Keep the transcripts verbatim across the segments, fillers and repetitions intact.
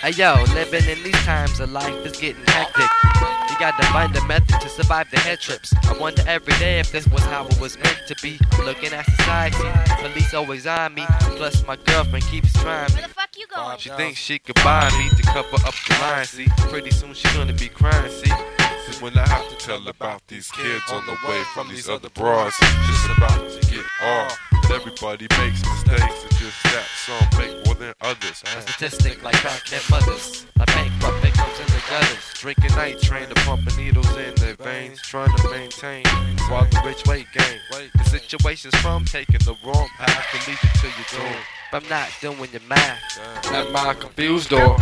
Hey yo, living in these times of life is getting hectic. You gotta find a method to survive the head trips. I wonder every day if this was how it was meant to be. Looking at society, police always on me. Plus my girlfriend keeps trying me. Where the fuck you going? She thinks she could buy me to cover up the line, see. Pretty soon she gonna be crying, see. When I have to tell about these kids on the way from these other bras, just about to get off. Everybody makes mistakes, it's just that some make more than others. A statistic like crackhead mothers, like bankrupt victims in the gutters. Drinking night train to pumping needles in their veins, trying to maintain while the rich weight gain. The situation's from taking the wrong path to lead you to your doom. But I'm not doing your math at my confused door.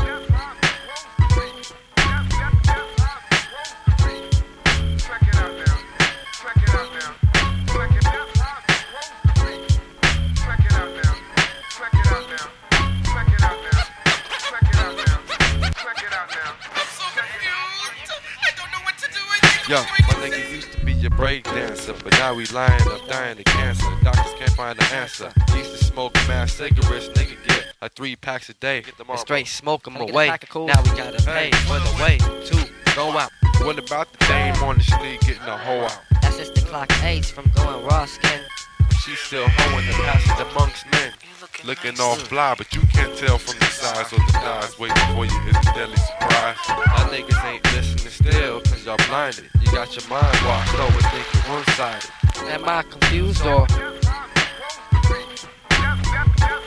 Yo, my nigga used to be a break dancer, but now we lying up dying of cancer. Doctors can't find the answer. Used to smoke mad cigarettes, nigga get like three packs a day. And straight smoke them away. Now we gotta pay for the way to go out. What about the dame on the street getting a hoe out? That's just the clock age from going raw skin. She's still hoeing the passage amongst men. Looking all fly, but you can't tell from the size of the thighs. Waiting for you is a deadly surprise. Y'all niggas ain't listening still, cause y'all blinded. You got your mind washed over thinking one-sided. Am I confused or?